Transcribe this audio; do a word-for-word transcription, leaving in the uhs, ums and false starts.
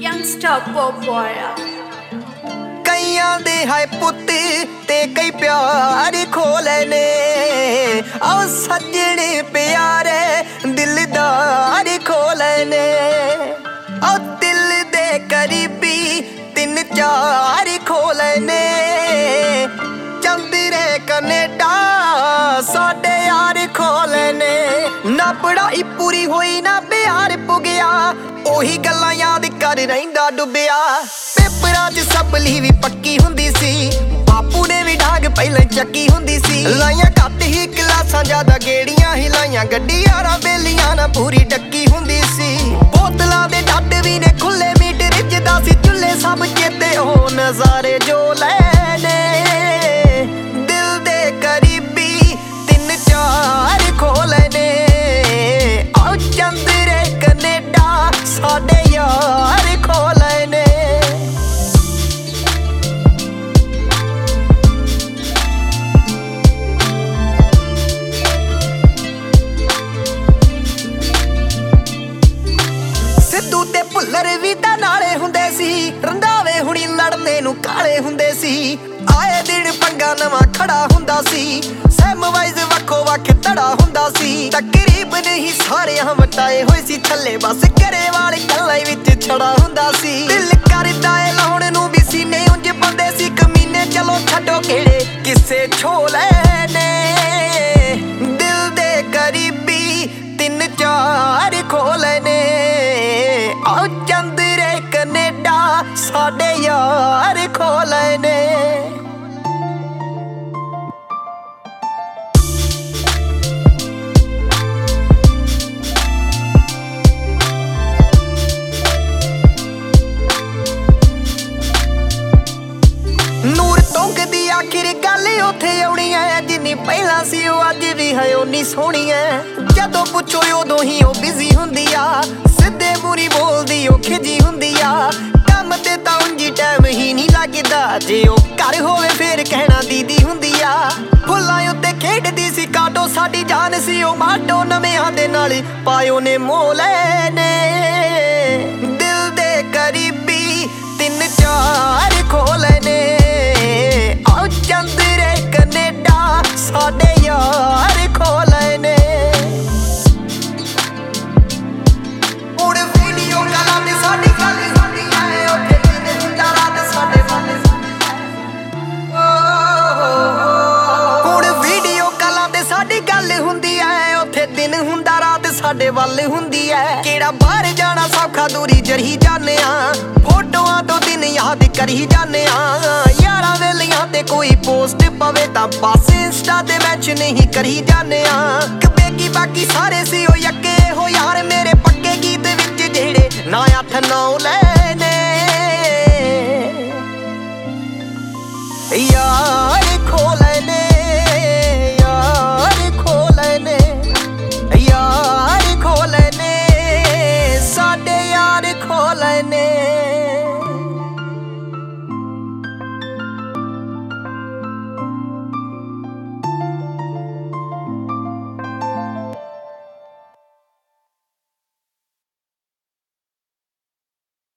Youngster pop boy कईयां दे हाय पुत ते कई प्यार खोले ने आओ सजने प्यारे दिलदार खोले ने आओ दिल दे करीबी तीन चार खोले ने चंदरे कनेडा साडे यार खोले ने ना पढ़ाई पूरी होई ना प्यार पुगया ओही गल्लां याद कर रहिंदा डुबिया पेपरां च सबली भी पक्की हुंदी सी बापू ने भी डाग पहले चक्की हुंदी सी लाइयां घट ही क्लासां ज्यादा गेड़ियां हिलाइयां गड्डी यारां बेलियां ना पूरी डक्की हुंदी सी बोतलां दे डੱਡ भी ने खुले मीट रिजदा सी चुल्ले सब चेते हो नज़ारे जो लैने दिल दे करीबी तीन चार खोले ने आओ चंदरे कनेडा साडे यार खोले ने सिद्धू ते भुल्लर भी तां नाले हुंदे सी रंधावे हुणी लड़ने नूं काले हुंदे सी आए दिन पंगा नवां खड़ा हुंदा सी सैम वाइज वक्खो वक्ख धड़ा हुंदा सी तकरीबन ही सारियां वटाए होए सी थल्ले बस घरे वाले गल्लां विच छड़ा हुंदा सी दिल करदा ए लाउण नूं भी सीने उंज बंदे सी कमीने चलो छड्डो केड़े किस्से छोले ने दिल दे करीबी तीन चार खोले ने आओ चंदरे कनेडा साडे यार खोले ने ਨੂਰ ਤੁੰਗ ਦੀ ਆਖਿਰ ਗੱਲ ਉੱਥੇ ਆਉਣੀ ਐ ਜਿੰਨੀ ਪਹਿਲਾਂ ਸੀ ਉਹ ਅੱਜ ਵੀ ਹੈ ਉਨੀ ਸੋਹਣੀ ਐ ਜਦੋਂ ਪੁੱਛੋ ਉਦੋਂ ਹੀ ਉਹ ਬਿਜ਼ੀ ਹੁੰਦੀ ਆ ਸਿੱਧੇ ਮੂਰੀ ਬੋਲਦੀ ਉਹ ਖਿਜੀ ਹੁੰਦੀ ਆ ਕੰਮ ਤੇ ਤਾਂ ਉਂਝ ਟਾਈਮ ਹੀ ਨਹੀਂ ਲੱਗਦਾ ਜੇ ਉਹ ਘਰ ਹੋਵੇ ਫੇਰ ਕਹਿਣਾ ਦੀਦੀ ਹੁੰਦੀ ਆ ਫੁੱਲਾਂ ਉੱਤੇ ਖੇਡਦੀ ਸੀ ਕਾਟੋ ਸਾਡੀ ਜਾਨ ਸੀ ਉਹ ਮਾਟੋ ਨਵਿਆਂ ਦੇ ਨਾਲ ਪਾਇਓ ਨੇ ਮੋਲੇ ਨੇ ਦਿਲ ਦੇ ਕਰੀਬੀ ਤਿੰਨ ਚਾਰ ਖੋਲੇ ਨੇ आओ चंदरे कनेडा साडे यार खोले ने उड़ वीडियो कॉलां ते साडी गल हुंदी ऐ ओथे दिन हुंदा रात साडे वल उड़ वीडियो कॉलां ते साडी गल हुंदी ऐ ओथे दिन हुंदा रात साडे वल हुंदी ऐ केड़ा बाहर जाना सौखा दूरी जरी जाने आ फोटोआं तो दिन याद करी जाने आ यारा वेलियां ते कोई पोस्ट पवे तां बस इंस्टा ते मैच नहीं करी जाने आ कबेगी बाकी सारे सी ओ यक्के हो यार मेरे पक्के गीत विच जेड़े ना अठ नौ ले